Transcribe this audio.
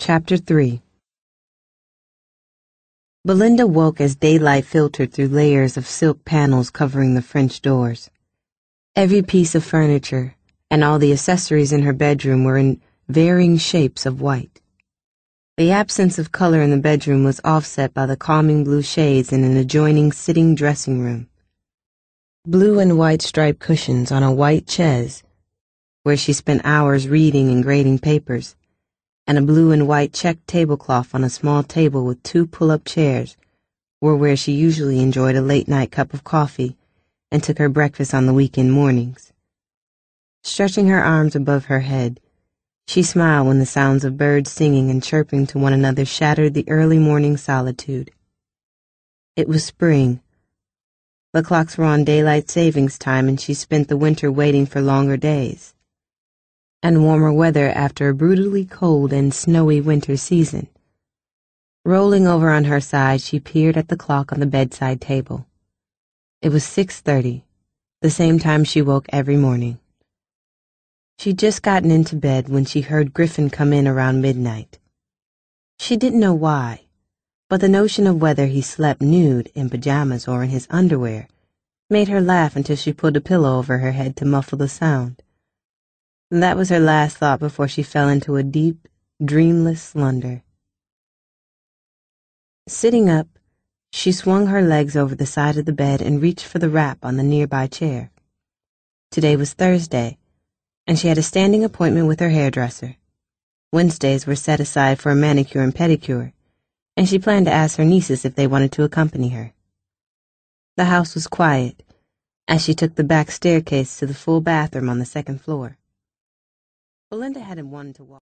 Chapter 3. Belinda woke as daylight filtered through layers of silk panels covering the French doors. Every piece of furniture and all the accessories in her bedroom were in varying shapes of white. The absence of color in the bedroom was offset by the calming blue shades in an adjoining sitting dressing room. Blue and white striped cushions on a white chaise, where she spent hours reading and grading papers, and a blue and white checked tablecloth on a small table with 2 pull-up chairs were where she usually enjoyed a late-night cup of coffee and took her breakfast on the weekend mornings. Stretching her arms above her head, she smiled when the sounds of birds singing and chirping to one another shattered the early morning solitude. It was spring. The clocks were on daylight savings time, and she spent the winter waiting for longer days and warmer weather after a brutally cold and snowy winter season. Rolling over on her side, she peered at the clock on the bedside table. It was 6:30, the same time she woke every morning. She'd just gotten into bed when she heard Griffin come in around midnight. She didn't know why, but the notion of whether he slept nude, in pajamas, or in his underwear made her laugh until she pulled a pillow over her head to muffle the sound. That was her last thought before she fell into a deep, dreamless slumber. Sitting up, she swung her legs over the side of the bed and reached for the wrap on the nearby chair. Today was Thursday, and she had a standing appointment with her hairdresser. Wednesdays were set aside for a manicure and pedicure, and she planned to ask her nieces if they wanted to accompany her. The house was quiet as she took the back staircase to the full bathroom on the 2nd floor. Belinda hadn't wanted to walk.